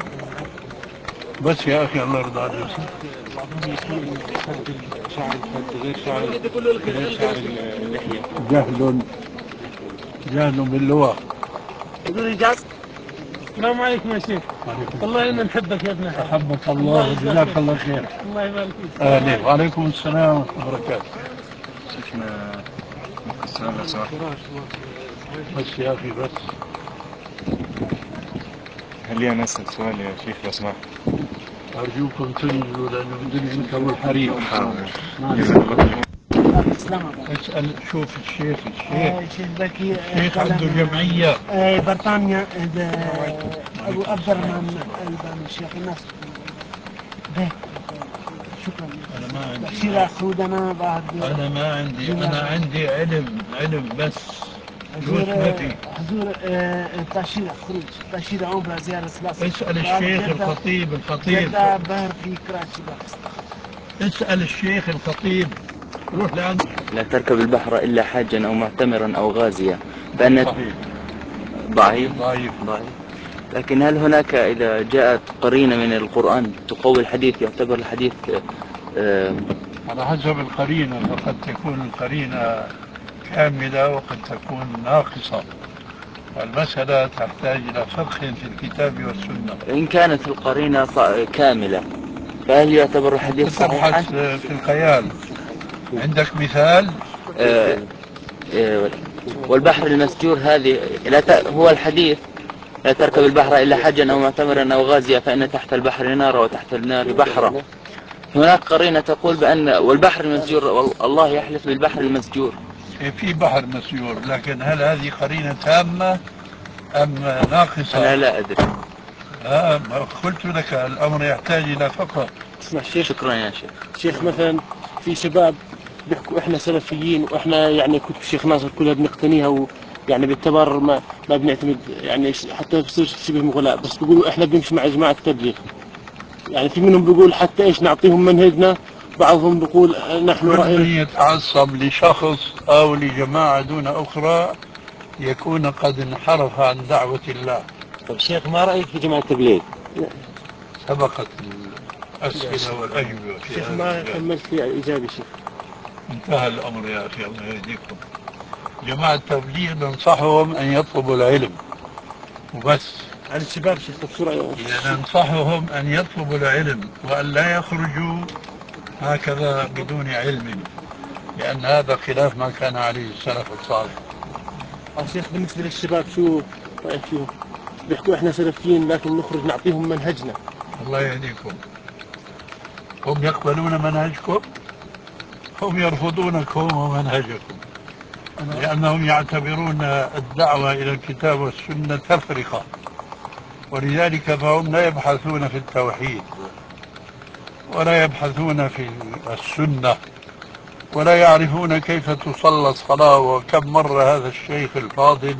A: بس يا أخي الله يرضى عليك.
F: بعضهم يقول إن خد شعر الخد غير شعر اللحية.
A: جهل باللغة.
D: السلام عليكم يا شيخ. والله إنا نحبك يا ابن الحلال.
A: أحبك الله وجزاك الله خير.
D: الله يبارك فيك.
A: أهلا وعليكم السلام ورحمة الله وبركاته.
G: شيخنا السلام لو سمحت،
A: بس يا أخي بس.
G: هل لي أنا أسأل سؤال يا شيخ لو سمحت؟
A: أرجوكم تنزلوا لأنه بدنا ينكروا الحريق.
G: حاضر. جزاك الله خير.
A: اسأل شوف الشيخ
E: الشيخ بكي
A: الشيخ عنده جمعية.
E: بريطانيا أبو عبد الرحمن الباني الشيخ الناس به. شكرا.
A: أنا ما عندي.
E: بشير أخود أنا بعد.
A: أنا ما عندي. أنا عندي علم بس. فلوس
E: حضور
A: ما في.
E: حضور تأشيرة خروج، تأشيرة عمرة زيارة ثلاثة.
A: اسأل الشيخ الخطيب.
E: جدة بهر في كراتشي باكستان.
A: اسأل الشيخ الخطيب. روح لعنده.
H: لا تركب البحر إلا حاجا أو معتمرا أو غازيا، فإن
A: صحيح.
H: ضعيف.
A: ضعيف.
H: لكن هل هناك إذا جاءت قرينة من القرآن تقوي الحديث يعتبر الحديث
A: على حسب القرينة، فقد تكون القرينة كاملة وقد تكون ناقصة، والمسألة تحتاج إلى فقه في الكتاب والسنة.
H: إن كانت القرينة كاملة فهل يعتبر الحديث صحيحا؟
A: تبحث في الخيال. عندك مثال؟
H: والبحر المسجور هذه هو الحديث لا تركب البحر إلا حاجا أو معتمرا أو غازيا فإن تحت البحر نارا وتحت النار بحرا. هناك قرينة تقول بأن والبحر المسجور الله يحلف بالبحر المسجور.
A: في بحر مسجور، لكن هل هذه قرينة تامة أم ناقصة؟
H: أنا لا أدري.
A: قلت لك الأمر يحتاج إلى فقه.
E: اسمع شيخ.
H: شكرا يا شيخ.
E: شيخ مثلا في شباب بيحكوا احنا سلفيين واحنا يعني كتب الشيخ ناصر كلها بنقتنيها يعني باعتبار ما بنعتمد يعني حتى بصير شبه مغلاء، بس بيقولوا احنا بنمشي مع جماعة تبليغ. يعني في منهم بيقول حتى إيش نعطيهم منهجنا، بعضهم بيقول نحن
A: كل من
E: رأينا.
A: يتعصب لشخص أو لجماعة دون أخرى يكون قد انحرف عن دعوة الله.
I: طيب شيخ، ما رأيك في جماعة التبليغ؟
A: سبقت الأسئلة والأجوبة في
E: شيخ
A: هذا
E: ما
A: المجال.
E: كملت في الإجابة شيخ.
A: انتهى الأمر يا أخي، الله يهديكم. جماعة التبليغ ننصحهم أن يطلبوا العلم وبس.
E: عن الشباب شيخ بسرعة.
A: يعني ننصحهم أن يطلبوا العلم وأن لا يخرجوا هكذا بدون علم، لأن هذا خلاف ما كان عليه السلف الصالح.
E: شيخ بالنسبة للشباب شو رأيك فيهم؟ بيحكوا إحنا سلفيين لكن نخرج نعطيهم منهجنا.
A: الله يهديكم. هم يقبلون منهجكم، هم يرفضونكم ومنهجكم، لأنهم يعتبرون الدعوة إلى الكتاب والسنة تفرقة، ولذلك فهم لا يبحثون في التوحيد ولا يبحثون في السنة ولا يعرفون كيف تصلى الصلاة. وكم مرة هذا الشيخ الفاضل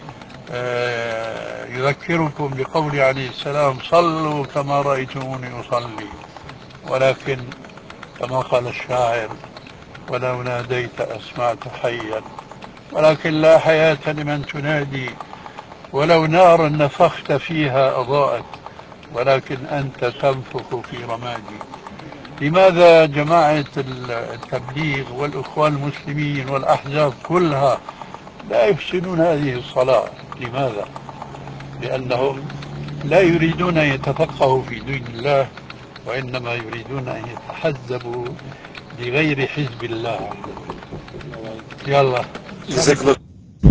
A: يذكركم بقول عليه السلام: صلوا كما رأيتموني أصلي، ولكن كما قال الشاعر: ولو ناديت أسمعت حيا، ولكن لا حياة لمن تنادي، ولو نارا نفخت فيها أضاءت، ولكن أنت تنفخ في رمادي. لماذا جماعة التبليغ والإخوان المسلمين والأحزاب كلها لا يحسنون هذه الصلاة؟ لماذا؟ لأنهم لا يريدون أن يتفقهوا في دين الله، وإنما يريدون أن يتحزبوا لغير حزب الله. يلا جزاك الله.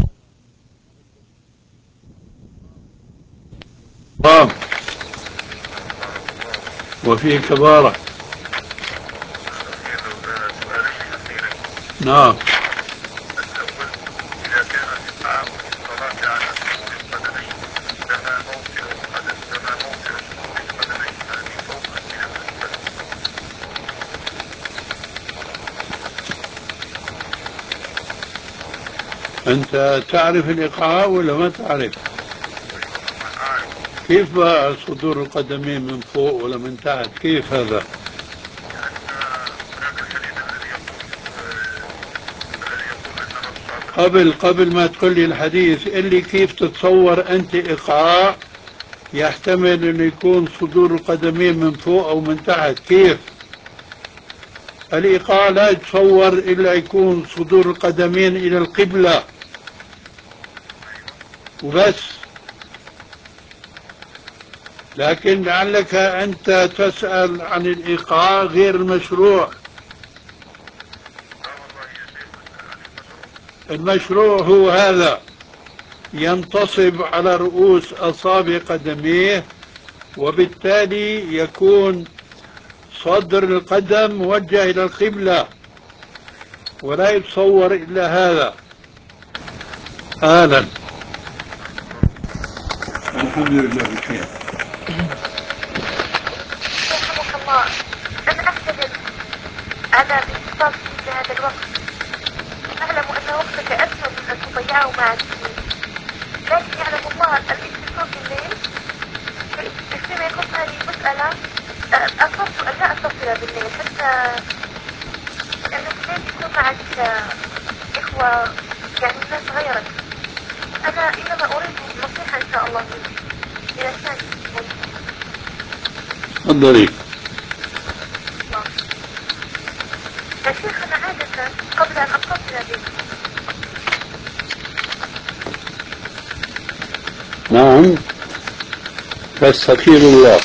A: وفيك بارك. نعم.
B: إذا كانت الدعاء للصلاة على سطور القدمين فما موضع سطور القدمين من فوق من الأسفل؟
A: أنت تعرف الإيقاع ولا ما تعرف؟ كيف بقى صدور القدمين من فوق ولا من تحت؟ كيف هذا؟ قبل ما تقول لي الحديث اللي كيف تتصور أنت إيقاع يحتمل أن يكون صدور القدمين من فوق أو من تحت؟ كيف؟ الإيقاع لا يتصور إلا يكون صدور القدمين إلى القبلة وبس. لكن لعلك أنت تسأل عن الإيقاع غير المشروع. المشروع هو هذا: ينتصب على رؤوس أصابع قدميه، وبالتالي يكون صدر القدم موجه إلى القبلة، ولا يتصور إلا هذا. أهلا. الحمد لله بخير.
J: رحمك الله، أنا أحتجب على الاتصال في هذا الوقت. أعلم أن وقتك أكثر من أن تضيعه مع الدين، لكن يعلم الله الاتصال بالليل فيما يخص هذه المسألة أخاف أن لا أتصل بالليل، حتى لأنه بالليل يكون معك إخوة، يعني الناس غيرك. أنا إنما أريد نصيحة إن شاء الله منك إذا كان ممكن.
A: تفضلي.
J: يا شيخ، أنا عادة قبل أن أتصل بك
A: نعم تستغفر الله.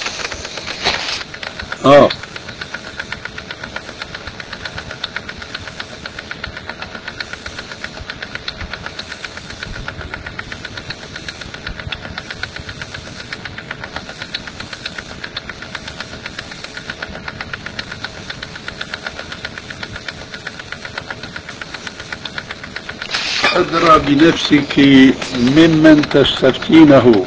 A: أدرى بنفسك ممن تستفتينه.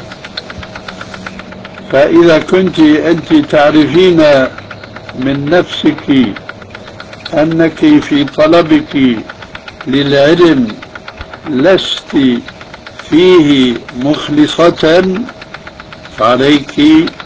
A: فإذا كنت أنت تعرفين من نفسك أنك في طلبك للعلم لست فيه مخلصة، فعليك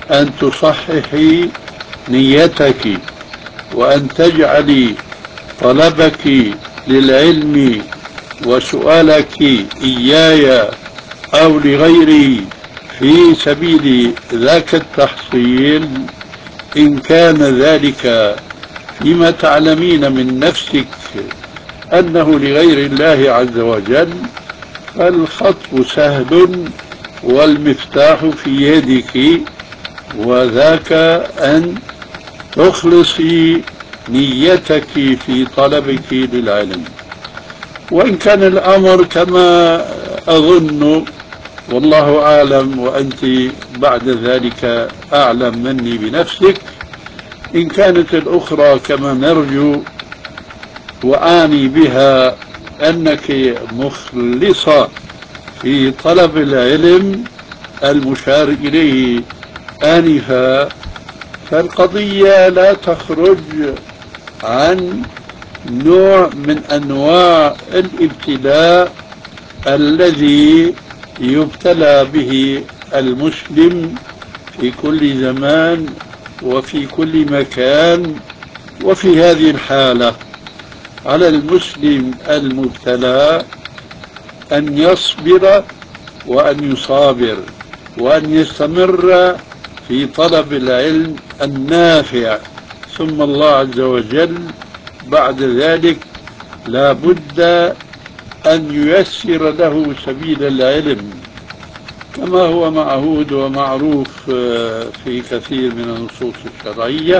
A: أن تصححي نيتك وأن تجعلي طلبك للعلم وسؤالك إياي أو لغيري في سبيل ذاك التحصيل، إن كان ذلك فيما تعلمين من نفسك أنه لغير الله عز وجل، فالخطب سهل والمفتاح في يدك، وذاك أن تخلصي نيتك في طلبك للعلم. وإن كان الأمر كما أظن والله أعلم وأنت بعد ذلك أعلم مني بنفسك، إن كانت الأخرى كما نرجو وآني بها أنك مخلصة في طلب العلم المشار إليه آنفا، فالقضية لا تخرج عن نوع من أنواع الابتلاء الذي يبتلى به المسلم في كل زمان وفي كل مكان. وفي هذه الحالة على المسلم المبتلى أن يصبر وأن يصابر وأن يستمر في طلب العلم النافع، ثم الله عز وجل بعد ذلك لا بد أن ييسر له سبيل العلم، كما هو معهود ومعروف في كثير من النصوص الشرعية،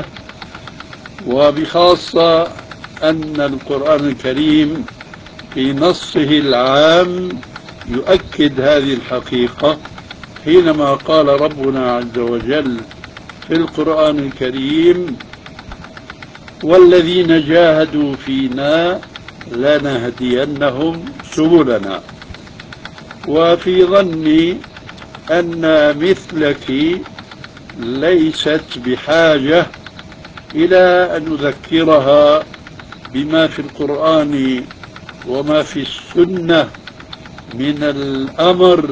A: وبخاصة أن القرآن الكريم في نصه العام يؤكد هذه الحقيقة حينما قال ربنا عز وجل في القرآن الكريم: والذين جاهدوا فينا لنهدينهم سبلنا. وفي ظني أن مثلك ليست بحاجة إلى أن نذكرها بما في القرآن وما في السنة من الأمر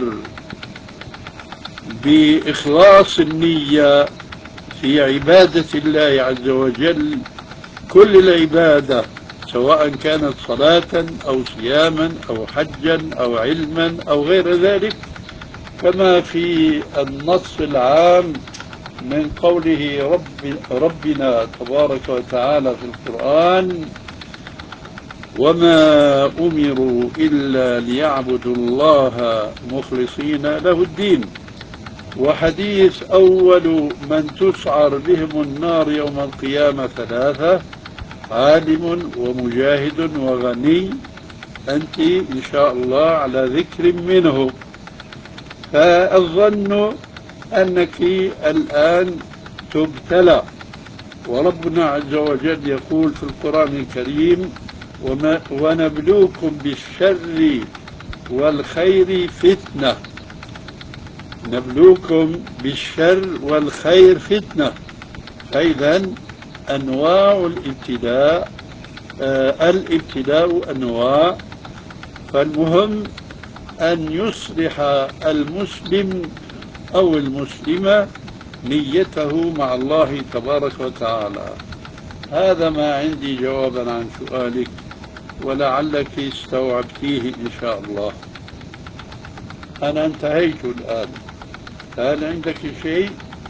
A: بإخلاص النية في عبادة الله عز وجل، كل العبادة سواء كانت صلاة أو صياما أو حجا أو علما أو غير ذلك، كما في النص العام من قوله ربنا تبارك وتعالى في القرآن: وما أمروا إلا ليعبدوا الله مخلصين له الدين. وحديث أول من تسعر بهم النار يوم القيامة ثلاثة: عالم ومجاهد وغني. أنت إن شاء الله على ذكر منه، فالظن أنك الآن تبتلى، وربنا عز وجل يقول في القرآن الكريم: ونبلوكم بالشر والخير فتنة. نبلوكم بالشر والخير فتنة. فإذا أنواع الابتلاء الابتلاء أنواع، فالمهم أن يصلح المسلم أو المسلمة نيته مع الله تبارك وتعالى. هذا ما عندي جوابا عن سؤالك، ولعلك استوعبتيه إن شاء الله. أنا انتهيت الآن. هل عندك شيء؟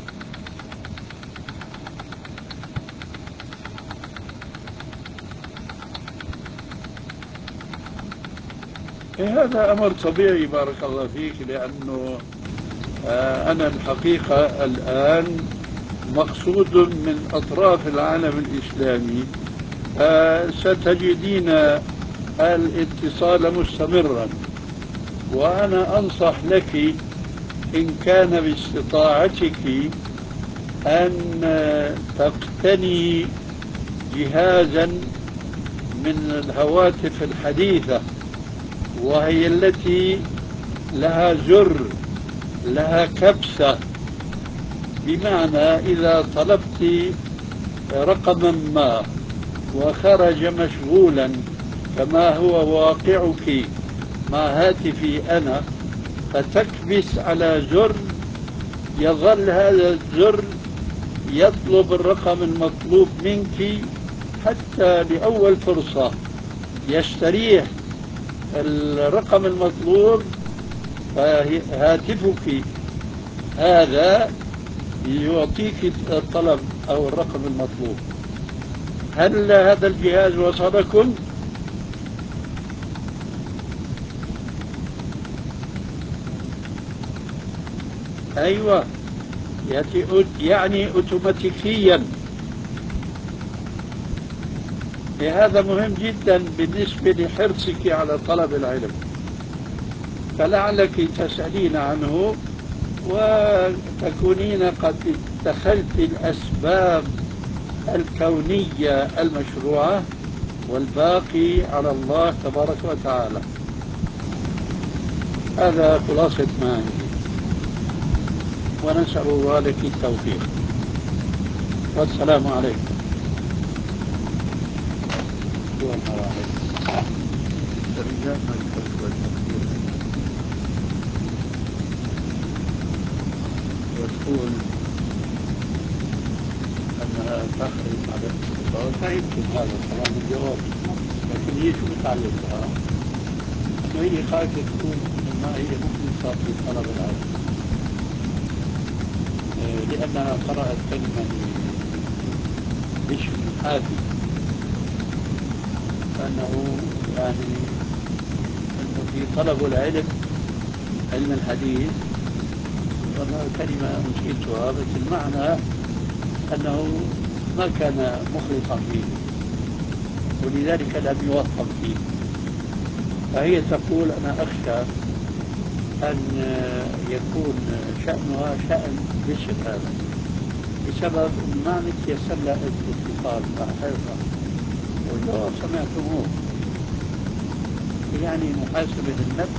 A: هذا أمر طبيعي بارك الله فيك، لأنه أنا الحقيقة الآن مقصود من أطراف العالم الإسلامي، ستجدين الاتصال مستمرا، وأنا أنصح لك إن كان باستطاعتك أن تقتني جهازا من الهواتف الحديثة، وهي التي لها زر، لها كبسة، بمعنى إذا طلبت رقما ما وخرج مشغولا كما هو واقعك مع هاتفي أنا، فتكبس على زر يظل هذا الزر يطلب الرقم المطلوب منك حتى لأول فرصة يستريح الرقم المطلوب، فهاتفك هذا يعطيك الطلب أو الرقم المطلوب. هل هذا الجهاز وصلكم؟ أيوة، يأتي يعني أوتوماتيكيا. هذا مهم جدا بالنسبة لحرصك على طلب العلم، فلعلك تسألين عنه وتكونين قد اتخذت الأسباب الكونية المشروعة، والباقي على الله تبارك وتعالى. هذا خلاصة ما عندي، ونسأل الله لك التوفيق، والسلام عليكم.
C: يقول أنها تخرج على الاتصال.
A: فهمتم هذا طبعا الجواب، لكن هي شو بتعلقها؟ هي خايفة تكون ما هي مخلصة في طلب العلم، لأنها قرأت كلمة بشر الحافي أنه يعني أنه في طلب العلم، علم الحديث، والله كلمة نسيتها، بس المعنى أنه ما كان مخلصا فيه ولذلك لم يوفق فيه. فهي تقول أنا أخشى أن يكون شأنها شأن بشر هذا، بسبب ما نتيسر لها الاتصال مع حيثها. والجواب سمعتموه، يعني محاسبة النفس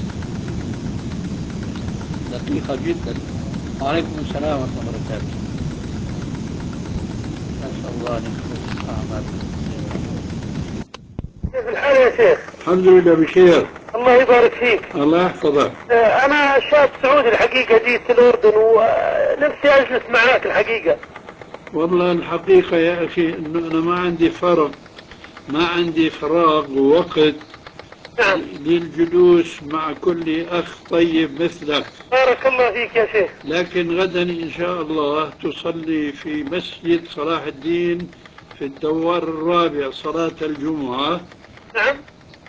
A: دقيقة جدا. وعليكم السلام ورحمة الله وبركاته. نسأل الله أن يخلص أعمالنا.
B: كيف الحال يا شيخ؟
A: الحمد لله بخير.
B: الله يبارك فيك.
A: الله يحفظك.
B: أنا شاب سعودي الحقيقة، جيت الأردن ونفسي أجلس معاك الحقيقة.
A: والله الحقيقة يا أخي أنه أنا ما عندي فراغ ووقت
B: نعم.
A: للجلوس مع كل أخ طيب مثلك.
B: بارك الله فيك يا شيخ.
A: لكن غدا إن شاء الله تصلي في مسجد صلاح الدين في الدوار الرابع صلاة الجمعة.
B: نعم.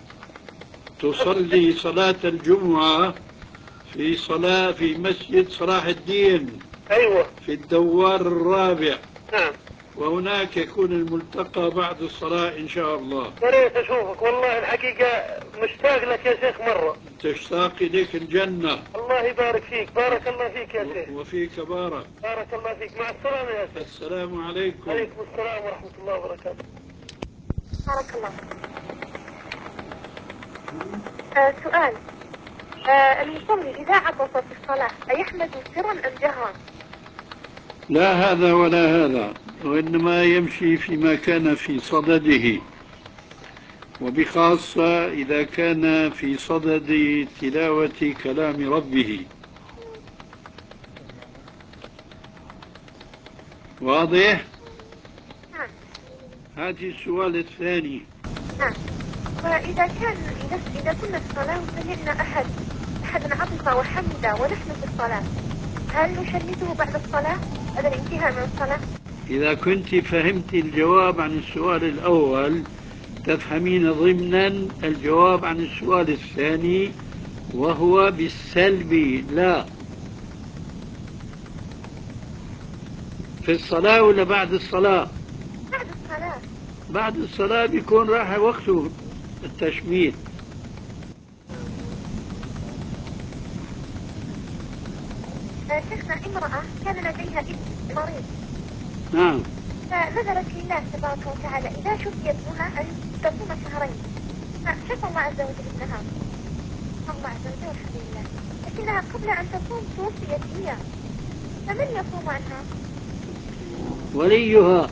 A: تصلي صلاة الجمعة في مسجد صلاح الدين.
B: أيوة.
A: في الدوار الرابع.
B: نعم.
A: وهناك يكون الملتقى بعد الصلاة إن شاء الله.
B: يا ريت أشوفك والله الحقيقة، مشتاق لك يا شيخ مرة.
A: تشتاق إليك الجنة.
B: الله يبارك فيك. بارك الله فيك يا شيخ.
A: وفيك بارك.
B: بارك الله فيك. مع السلامة يا شيخ.
A: السلام عليكم.
B: عليكم السلام ورحمة الله وبركاته.
J: بارك الله. سؤال. المصلي إذا عطس في الصلاة أيحمد سرا أم جهرا؟
A: لا هذا ولا هذا، وإنما يمشي فيما كان في صدده، وبخاصة إذا كان في صدد تلاوة كلام ربه. واضح؟
J: نعم.
A: هاتي السؤال الثاني.
J: نعم. وإذا كنا في الصلاة وسمعنا أحد عطس وحمد ونحن في الصلاة، هل نشمته بعد الصلاة بعد الانتهاء من الصلاة؟
A: إذا كنت فهمت الجواب عن السؤال الأول تفهمين ضمنا الجواب عن السؤال الثاني، وهو بالسلب. لا في الصلاة ولا بعد الصلاة؟
J: بعد الصلاة.
A: بعد الصلاة بيكون راح وقته التشميت.
J: شيخنا، امرأة كان لديها ابن مريض.
A: نعم.
J: فنذرت لله تبارك وتعالى إذا شفي ابنها أن تصوم شهرين، فشفى الله عز وجل ابنها، الله عز وجل والحمد لله، لكنها قبل أن تصوم توفيت هي، فمن يصوم عنها؟
A: وليها،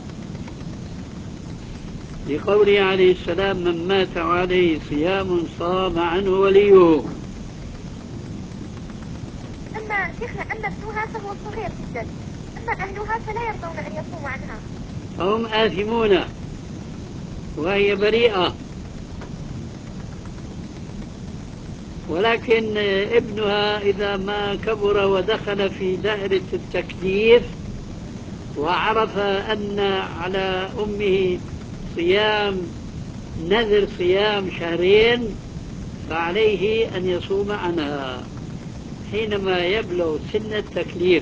A: لقوله عليه السلام من مات عليه صيام صام عنه وليه.
J: أما شيخنا أما ابنها فهو صغير جدا، أما أهلها فلا يرضون أن يصوموا عنها.
A: هم آثمون وهي بريئة، ولكن ابنها إذا ما كبر ودخل في دائرة التكليف وعرف أن على أمه نذر صيام شهرين فعليه أن يصوم عنها حينما يبلغ سن التكليف.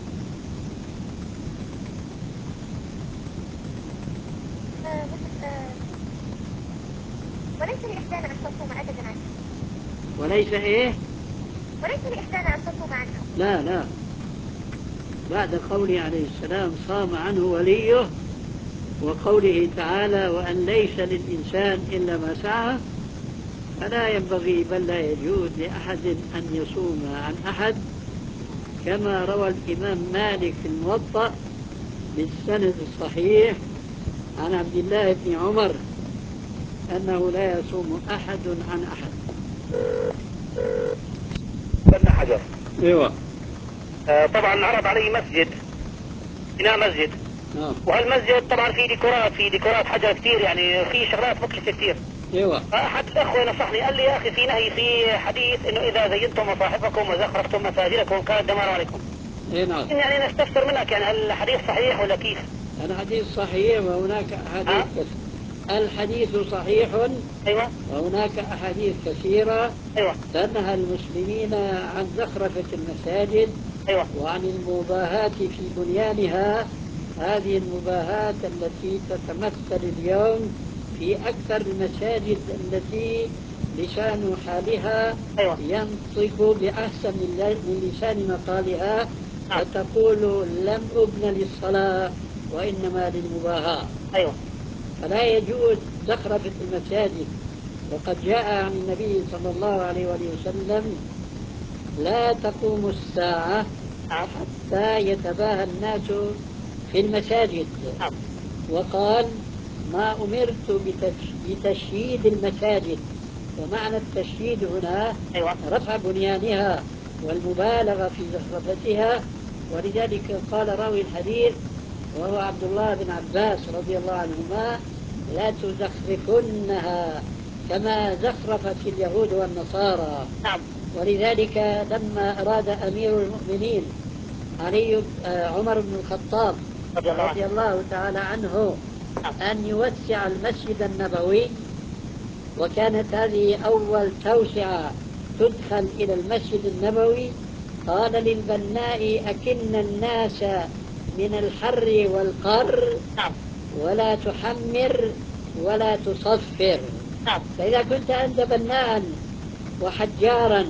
J: وليس لإحدانا أن تصوم أبدا عنها.
A: وليس إيه؟
J: وليس لإحدانا أن تصوم عنها.
A: لا، بعد قوله عليه السلام صام عنه وليه، وقوله تعالى وأن ليس للإنسان إلا ما سعى، فلا ينبغي بل لا يجوز لأحد أن يصوم عن أحد، كما روى الإمام مالك في الموطأ بالسند الصحيح عن عبد الله بن عمر أنه لا يصوم أحد عن أحد.
B: بن حجر.
A: ايوه.
B: طبعا عرض علي مسجد، بناء مسجد. وهالمسجد طبعا في ديكورات حجر كثير، يعني في شغلات مكلفة كثير.
A: ايوه.
B: فأحد الأخوة نصحني قال لي يا أخي في نهي في حديث إنه إذا زينتم مصاحفكم وزخرفتم مساجدكم كان دمار عليكم.
A: اي نعم.
B: يعني نستفسر منك يعني هل الحديث صحيح ولا كيف؟
A: الحديث صحيح وهناك أحاديث الحديث صحيح.
B: أيوة.
A: وهناك أحاديث كثيرة.
B: أيوة.
A: تنهى المسلمين عن زخرفة المساجد.
B: أيوة.
A: وعن المباهاة في بنيانها. هذه المباهاة التي تتمثل اليوم في أكثر المساجد التي لسان حالها ينطق بأحسن من لسان مقالها، فتقول لم أبن للصلاة وإنما للمباهاة.
B: أيوة.
A: فلا يجوز زخرفة المساجد. وقد جاء عن النبي صلى الله عليه وسلم لا تقوم الساعة حتى يتباهى الناس في المساجد. وقال ما أمرت بتشييد المساجد، ومعنى التشييد هنا رفع بنيانها والمبالغة في زخرفتها. ولذلك قال راوي الحديث وهو عبد الله بن عباس رضي الله عنهما لا تزخرفنها كما زخرفت اليهود والنصارى. ولذلك لما أراد أمير المؤمنين عمر بن الخطاب رضي الله تعالى عنه أن يوسع المسجد النبوي، وكانت هذه أول توسعة تدخل إلى المسجد النبوي، قال للبناء أكن الناس من الحر والقر ولا تحمر ولا تصفر. فإذا كنت أنت بناء وحجارا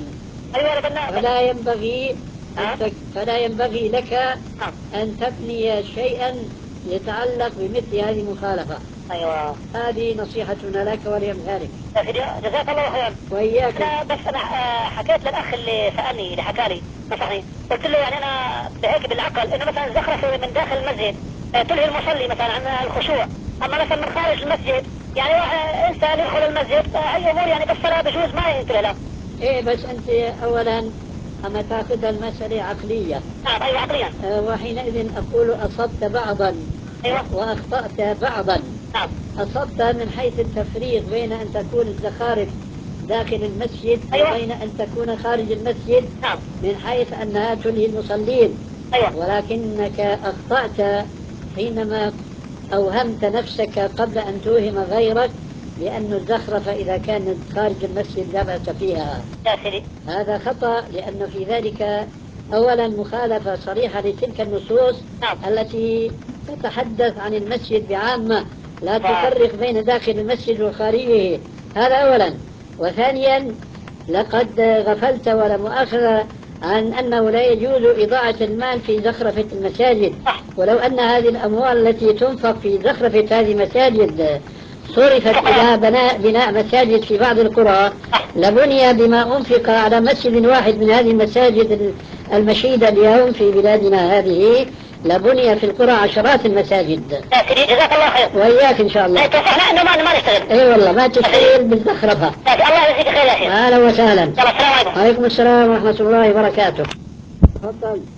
A: فلا ينبغي لك أن تبني شيئا يتعلق بمثل هذه المخالفة.
B: أيوة.
A: هذه نصيحتنا لك ولأمثالك.
B: جزاك الله خيرا.
A: وإياك.
B: أنا حكيت للأخ اللي سألني اللي حكى لي نصحني، قلت له يعني أنا هيك بالعقل إنه مثلا زخرفة من داخل المسجد تلهي المصلي مثلا عن الخشوع، أما مثلا من خارج المسجد يعني واحد إنسان يدخل المسجد هي أمور يعني بالصلاة بجوز ما ينتبه لها.
A: إيه بس أنت أولا أما تأخذ المسألة عقلية.
B: أيوة عقليا.
A: وحينئذ أقول أصبت بعضا.
B: أيوة.
A: وأخطأت بعضا. أصبت من حيث التفريق بين أن تكون الزخارف داخل المسجد.
B: أيوة.
A: وبين أن تكون خارج المسجد. من حيث أنها تلهي المصلين.
B: أيوة.
A: ولكنك أخطأت حينما أوهمت نفسك قبل أن توهم غيرك لأن الزخرفة إذا كانت خارج المسجد لا بأس فيها. هذا خطأ، لأن في ذلك أولا مخالفة صريحة لتلك النصوص التي تتحدث عن المسجد بعامة، لا تفرق بين داخل المسجد وخارجه. هذا أولا. وثانيا لقد غفلت ولا مؤاخذة عن أنه لا يجوز إضاعة المال في زخرفة المساجد. ولو أن هذه الأموال التي تنفق في زخرفة هذه المساجد صرفت إلى بناء مساجد في بعض القرى لبني بما أنفق على مسجد واحد من هذه المساجد المشيدة اليوم في بلادنا هذه لبني في القرى عشرات المساجد.
B: جزاك الله خير.
A: وإياك إن شاء الله.
B: اتفقنا إنه ما نشتغل.
A: أي والله ما تشتغل بالزخرفة.
B: الله يجزيك خير يا شيخ.
A: أهلا وسهلا.
B: السلام عليكم.
A: وعليكم السلام ورحمة الله وبركاته. تفضل.